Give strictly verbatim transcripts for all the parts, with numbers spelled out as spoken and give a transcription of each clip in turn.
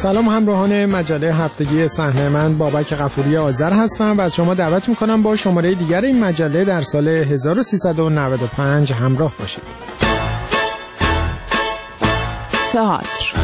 سلام همراهان مجله هفتگی صحنه، من بابک غفوری آذر هستم و از شما دعوت میکنم با شماره دیگر این مجله در سال هزار و سیصد و نود و پنج همراه باشید. تئاتر.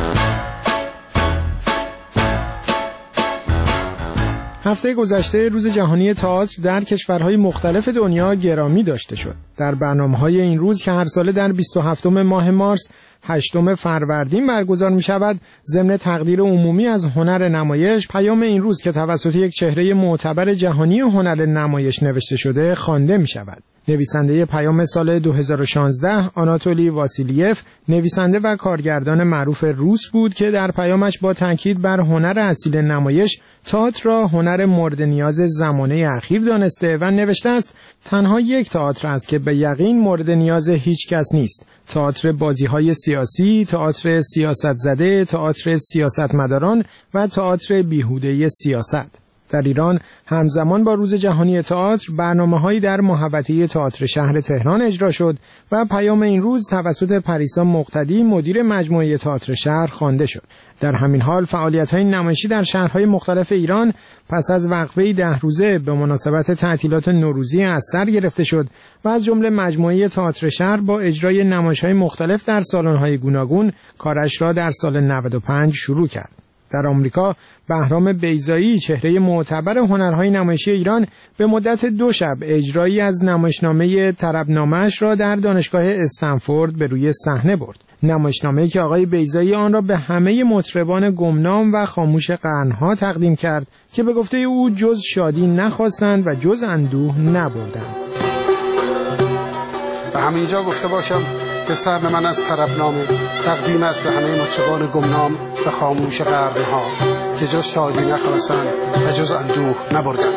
هفته گذشته روز جهانی تئاتر در کشورهای مختلف دنیا گرامی داشته شد. در برنامه‌های این روز که هر ساله در بیست و هفتم ماه مارس هشتم فروردین برگزار می شود، ضمن تقدیر عمومی از هنر نمایش، پیام این روز که توسط یک چهره معتبر جهانی هنر نمایش نوشته شده خوانده می شود. نویسنده پیام سال دو هزار و شانزده آناتولی واسیلیف، نویسنده و کارگردان معروف روس بود که در پیامش با تاکید بر هنر اصیل نمایش، تئاتر را هنر مورد نیاز زمانه اخیر دانسته و نوشته است: تنها یک تئاتر است که به یقین مورد نیاز هیچ کس نیست. تئاتر بازی‌های سیاسی، تئاتر سیاست زده، تئاتر سیاستمداران و تئاتر بیهوده سیاست. در ایران همزمان با روز جهانی تئاتر برنامه‌هایی در محوطه تئاتر شهر تهران اجرا شد و پیام این روز توسط پریسا مقتدی مدیر مجموعه تئاتر شهر خوانده شد. در همین حال فعالیت‌های نمایشی در شهرهای مختلف ایران پس از وقفه‌ای ده روزه به مناسبت تعطیلات نوروزی از سر گرفته شد و از جمله مجموعه تئاتر شهر با اجرای نمایش‌های مختلف در سالن‌های گوناگون کارش را در سال نود و پنج شروع کرد. در آمریکا بهرام بیضایی، چهره معتبر هنرهای نمایشی ایران، به مدت دو شب اجرایی از نمایشنامه طربنامه‌اش را در دانشگاه استنفورد به روی صحنه برد. نمایشنامه‌ای که آقای بیضایی آن را به همه مطربان گمنام و خاموش قرنها تقدیم کرد که به گفته او جز شادی نخواستند و جز اندوه نبردند. و همینجا گفته باشم که سهم من از طربنامه تقدیم است به همه مطربان گمنام و خاموش قرنها که جز شادی نخواستند و جز اندوه نبردند.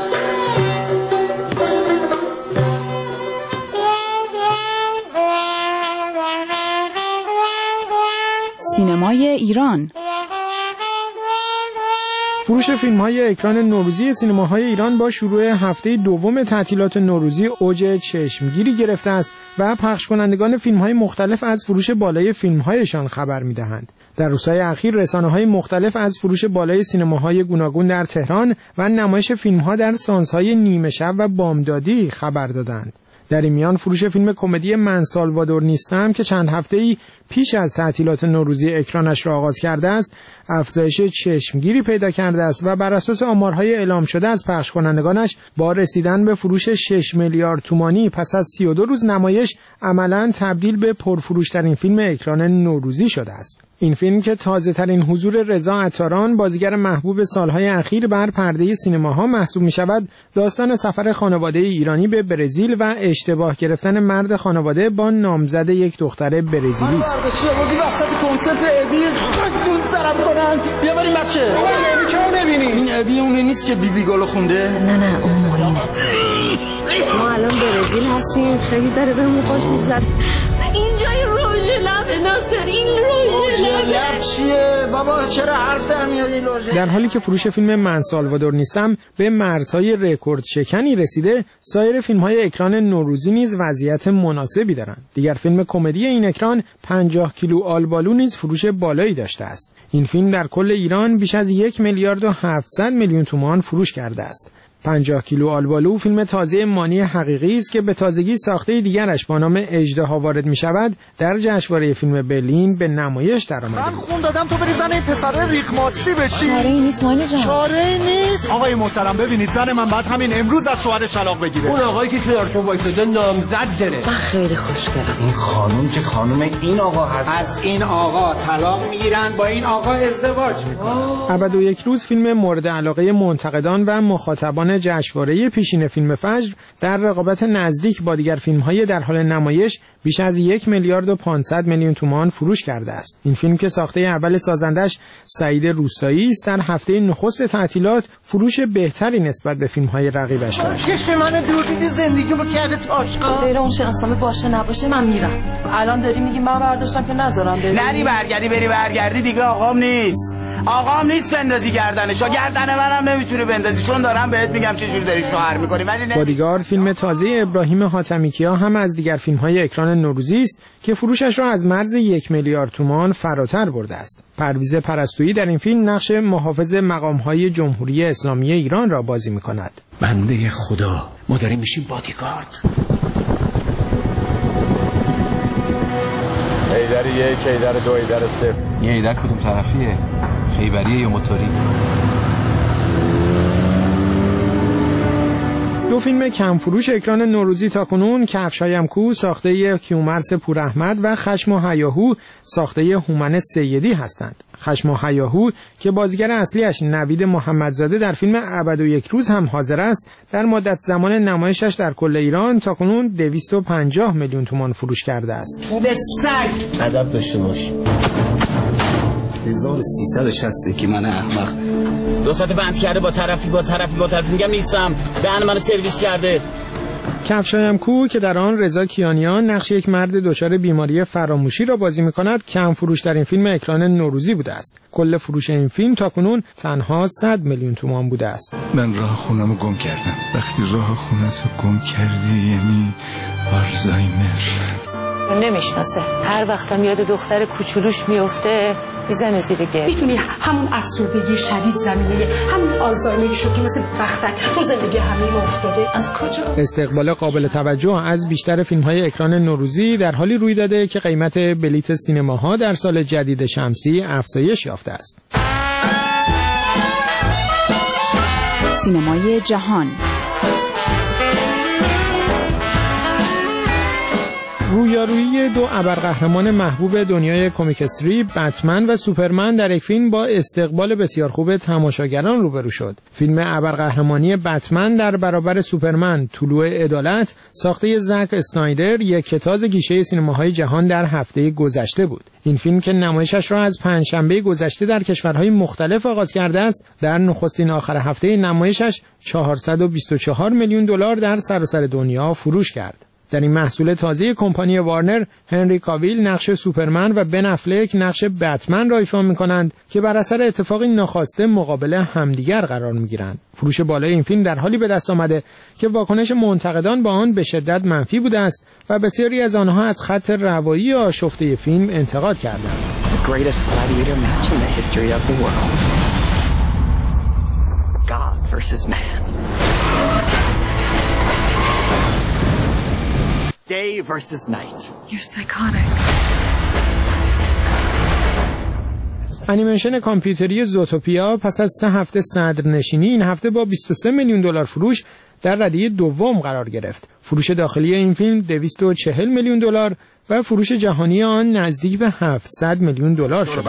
سینمای ایران. فروش فیلم‌های اکران نوروزی سینماهای ایران با شروع هفته دوم تعطیلات نوروزی اوج چشمگیری گرفته است و پخش کنندگان فیلم‌های مختلف از فروش بالای فیلم‌هایشان خبر می‌دهند. در روزهای اخیر رسانه‌های مختلف از فروش بالای سینماهای گوناگون در تهران و نمایش فیلم‌ها در سانس‌های نیمه شب و بامدادی خبر دادند. در این میان فروش فیلم کمدی من سالوادور نیستم که چند هفته‌ای پیش از تعطیلات نوروزی اکرانش را آغاز کرده است، افزایش چشمگیری پیدا کرده است و بر اساس آمارهای اعلام شده از پخش کنندگانش با رسیدن به فروش شش میلیارد تومانی پس از سی و دو روز نمایش عملاً تبدیل به پرفروشترین فیلم اکران نوروزی شده است. این فیلم که تازه‌ترین حضور رضا عطاران، بازیگر محبوب سالهای اخیر بر پرده سینماها محسوب می‌شود، داستان سفر خانواده ایرانی به برزیل و اشتباه گرفتن مرد خانواده با نامزد یک دختر برزیلی است. بودی وسط کنسرت ابی خودتون طرف کنن بیا بریم بچه. ابی که نبینی این ابی اون نیست که بیبی گلو خونده؟ نه نه اون معینه. ما الان برزیل هستیم، خیلی داره بهمون خوش می‌گذره. اینجای روژ لب ناصر، این روژ لب چیه بابا؟ چرا حرف در میاری روژ؟ در حالی که فروش فیلم من سالوادور نیستم به مرزهای رکورد شکنی رسیده، سایر فیلم‌های اکران نوروزی نیز وضعیت مناسبی دارند. دیگر فیلم کمدی این اکران پنجاه کیلو آلبالو نیز فروش بالایی داشته است. این فیلم در کل ایران بیش از یک میلیارد و هفتصد میلیون تومان فروش کرده است. پنجاه کیلو آلبالو فیلم تازه مانی حقیقی است که به تازگی ساخته دیگرش با نام اژدها وارد می شود در جشنواره فیلم برلین به نمایش درآمده. من خون دادم تو بری زن این پسر ریخماسی بشی. چاره‌ای نیست مانی جان. چاره‌ای نیست. آقای محترم ببینید زن من بعد همین امروز از شوهرش طلاق بگیره. اون آقایی که کنارتون وایساده نامزد داره. من خیلی خوشگلم. این خانم که خانم این آقا هست. از این آقا طلاق میگیرن، با این آقا ازدواج میکنن. ابد و یک روز فیلم مورد علاقه منتقدان و مخاطبان جشنواره پیشین فیلم فجر در رقابت نزدیک با دیگر فیلم‌های در حال نمایش بیش از یک میلیارد و پانصد میلیون تومان فروش کرده است. این فیلم که ساخته اول سازندش سعید روستایی است، در هفته نخست تعطیلات فروش بهتری نسبت به فیلم‌های رقیبش داشت. چشم من دور دیدی زندگی با کرده تاشا. غیر اون شناسنامه باشه نباشه من میرم. الان داری میگی من برداشتم که نذارم بری. نری برگردی بری برگردی دیگه آقام نیست. آقام نیست بندازی گردنش. گردن منم نمیتونی بندازی چون دارم بهت نمیگم چه جوری داری شوهر میکنی ولی نه. بادیگارد فیلم تازه ابراهیم حاتمیکیا هم از دیگر فیلم‌های اکران نوروزی است که فروشش را از مرز یک میلیارد تومان فراتر برده است. پرویز پرستویی در این فیلم نقش محافظ مقام‌های جمهوری اسلامی ایران را بازی می‌کند. بنده خدا، ما داریم میشیم بادیگارد. ایدر یک، ایدر دو، ایدر سه. یه ایدر کدوم طرفیه؟ خیبریه یا موتوری؟ دو فیلم کم فروش اکران نوروزی تاکنون، کفشایم کو ساخته کیومرث پوراحمد و خشم و هیاهو ساخته هومن سیدی هستند. خشم و هیاهو که بازیگر اصلیش نوید محمدزاده در فیلم ابد و یک روز هم حاضر است، در مدت زمان نمایشش در کل ایران تاکنون دویست و پنجاه میلیون تومان فروش کرده است. خوب سگ ادب داشته باش. هزار و سیصد و شصت که من احمق دو ساعت بند کرده با طرفی با طرفی با طرفی میگم نیستم، دهن منو سرویس کرده. کفشایم کو که در آن رضا کیانیان نقش یک مرد دچار بیماری فراموشی را بازی می‌کند، کم فروش در این فیلم اکران نوروزی بوده است. کل فروش این فیلم تاکنون تنها صد میلیون تومان بوده است. من راه خونمو گم کردم. وقتی راه خونتو گم کردی یعنی آلزایمر. نمیشناسه. هر وقتم یاد دختر کوچولوش میفته میزنه زیر گل. میدونی همون افسردگی شدید زمینه همون آلزایمری شد که مثل بختک تو زندگی همه ما افتاده. از کجا؟ استقبال قابل توجه از بیشتر فیلم‌های اکران نوروزی در حالی روی داده که قیمت بلیت سینماها در سال جدید شمسی افزایش یافته است. سینمای جهان. رویارویی دو ابرقهرمان محبوب دنیای کمیک استریپ، بتمن و سوپرمن در یک فیلم با استقبال بسیار خوب تماشاگران روبرو شد. فیلم ابرقهرمانی بتمن در برابر سوپرمن، طلوع عدالت، ساخته زک اسنایدر، یک کتاز گیشه سینماهای جهان در هفته گذشته بود. این فیلم که نمایشش را از پنجشنبه گذشته در کشورهای مختلف آغاز کرده است، در نخستین آخر هفته نمایشش چهارصد و بیست و چهار میلیون دلار در سراسر دنیا فروش کرد. در این محصول تازه کمپانی وارنر، هنری کاویل نقش سوپرمن و بن افلک نقش بتمن را ایفا می‌کنند که بر اثر اتفاقی ناخواسته مقابل همدیگر قرار می‌گیرند. فروش بالای این فیلم در حالی به دست آمده که واکنش منتقدان با آن به شدت منفی بوده است و بسیاری از آنها از خط روایی آشفته فیلم انتقاد کردند. Day versus night. You're psychotic. انیمیشن کامپیوتری زوتوپیا پس از سه هفته صدرنشینی این هفته با بیست و سه میلیون دلار فروش در ردیه دوم قرار گرفت. فروش داخلی این فیلم دویست و چهل میلیون دلار و فروش جهانی آن نزدیک به هفتصد میلیون دلار شد.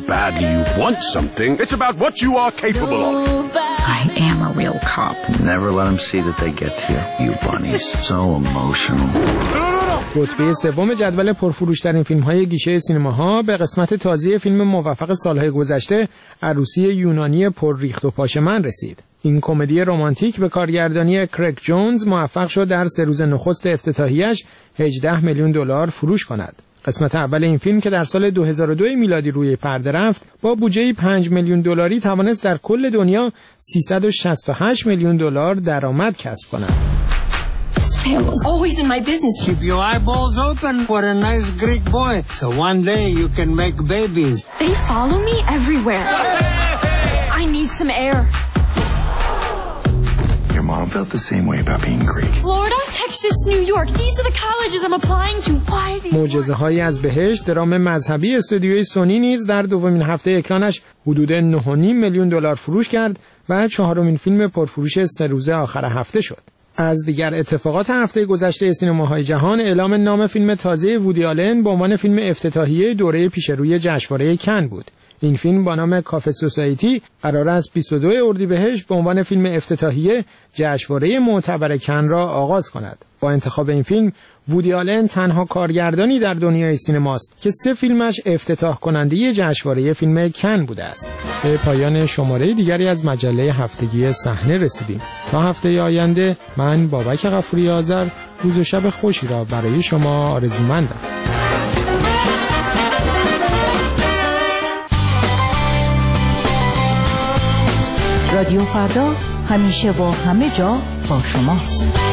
I am a real cop. Never let them see that they get here. You bunnies. So emotional. رتبه سوم جدول پرفروش‌ترین فیلم‌های گیشه سینماها به قسمت تازه فیلم موفق سال‌های گذشته، عروسی یونانی پر ریخت و پاش من رسید. این کمدی رمانتیک به کارگردانی کرگ جونز موفق شد در سه روز نخست افتتاحیه‌اش هجده میلیون دلار فروش کند. قسمت اول این فیلم که در سال دو هزار و دو میلادی روی پرده رفت، با بودجه پنج میلیون دلاری توانست در کل دنیا سیصد و شصت و هشت میلیون دلار درآمد کسب کند. Always in my business. Keep your eyeballs open for a nice Greek boy, so one day you can make babies. They follow me everywhere. I need some air. Your mom felt the same way about being Greek. Florida, Texas, New York. These are the colleges I'm applying to. Why do you... معجزه‌هایی از بهشت، درام مذهبی استودیوی سونی نیز در دومین هفته اکرانش حدود نه و نیم میلیون دلار فروش کرد و چهارمین فیلم پرفروش سه روزه آخر هفته شد. از دیگر اتفاقات هفته گذشته سینماهای جهان، اعلام نام فیلم تازه وودی آلن به عنوان فیلم افتتاحیه دوره پیشروی جشنواره کن بود. این فیلم با نام کافه سوسایتی قرار است بیست و دو اردیبهشت به عنوان فیلم افتتاحیه جشنواره معتبر کن را آغاز کند. با انتخاب این فیلم، وودی آلن تنها کارگردانی در دنیای سینماست که سه فیلمش افتتاح کننده جشنواره فیلم کن بوده است. به پایان شماره دیگری از مجله هفتگی صحنه رسیدیم. تا هفته آینده، من بابک غفوری آذر روز و شب خوشی را برای شما آرزومندم. رادیو فردا همیشه و همه جا با شماست.